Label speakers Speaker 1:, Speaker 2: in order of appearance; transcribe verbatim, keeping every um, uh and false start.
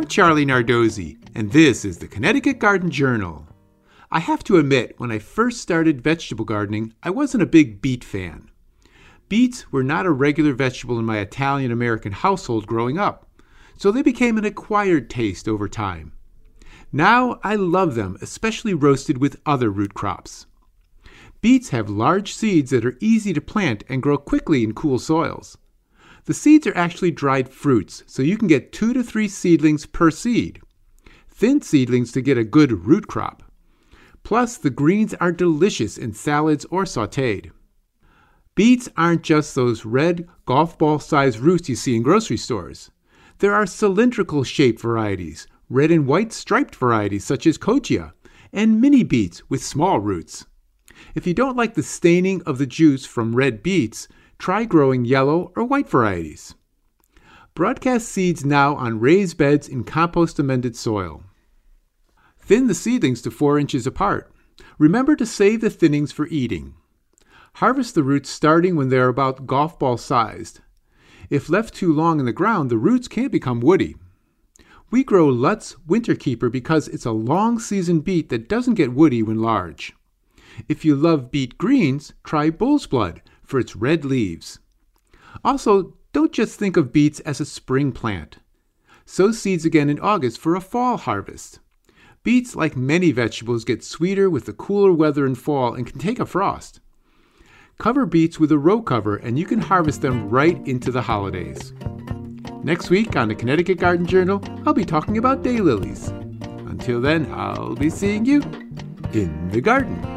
Speaker 1: I'm Charlie Nardozzi, and this is the Connecticut Garden Journal. I have to admit, when I first started vegetable gardening, I wasn't a big beet fan. Beets were not a regular vegetable in my Italian-American household growing up, so they became an acquired taste over time. Now I love them, especially roasted with other root crops. Beets have large seeds that are easy to plant and grow quickly in cool soils. The seeds are actually dried fruits, so you can get two to three seedlings per seed. Thin seedlings to get a good root crop. Plus, the greens are delicious in salads or sautéed. Beets aren't just those red, golf ball-sized roots you see in grocery stores. There are cylindrical shaped varieties, red and white striped varieties such as kochia, and mini beets with small roots. If you don't like the staining of the juice from red beets, try growing yellow or white varieties. Broadcast seeds now on raised beds in compost-amended soil. Thin the seedlings to four inches apart. Remember to save the thinnings for eating. Harvest the roots starting when they are about golf ball sized. If left too long in the ground, the roots can become woody. We grow Lutz Winterkeeper because it's a long season beet that doesn't get woody when large. If you love beet greens, try Bull's Blood for its red leaves. Also, don't just think of beets as a spring plant. Sow seeds again in August for a fall harvest. Beets, like many vegetables, get sweeter with the cooler weather in fall and can take a frost. Cover beets with a row cover and you can harvest them right into the holidays. Next week on the Connecticut Garden Journal, I'll be talking about daylilies. Until then, I'll be seeing you in the garden.